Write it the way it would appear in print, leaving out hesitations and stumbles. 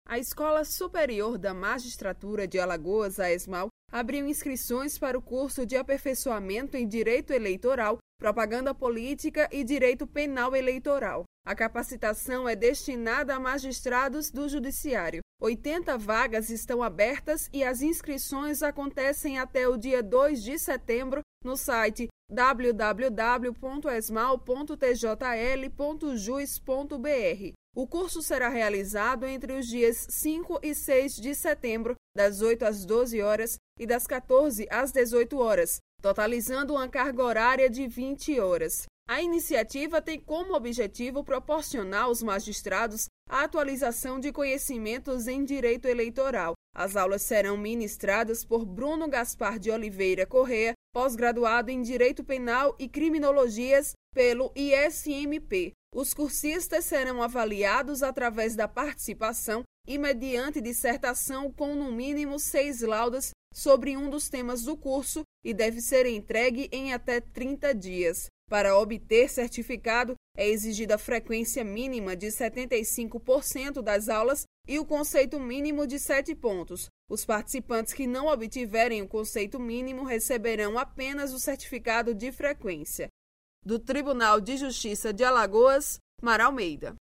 A Escola Superior da Magistratura de Alagoas, a ESMAL, abriu inscrições para o curso de aperfeiçoamento em Direito Eleitoral, Propaganda Política e Direito Penal Eleitoral. A capacitação é destinada a magistrados do Judiciário. 80 vagas estão abertas e as inscrições acontecem até o dia 2 de setembro no site www.esmal.tjl.jus.br. O curso será realizado entre os dias 5 e 6 de setembro, das 8 às 12 horas e das 14 às 18 horas, totalizando uma carga horária de 20 horas. A iniciativa tem como objetivo proporcionar aos magistrados a atualização de conhecimentos em direito eleitoral. As aulas serão ministradas por Bruno Gaspar de Oliveira Correa, pós-graduado em Direito Penal e Criminologias pelo ISMP. Os cursistas serão avaliados através da participação e mediante dissertação com no mínimo 6 laudas sobre um dos temas do curso e deve ser entregue em até 30 dias. Para obter certificado, é exigida a frequência mínima de 75% das aulas e o conceito mínimo de 7 pontos. Os participantes que não obtiverem o conceito mínimo receberão apenas o certificado de frequência. Do Tribunal de Justiça de Alagoas, Mara Almeida.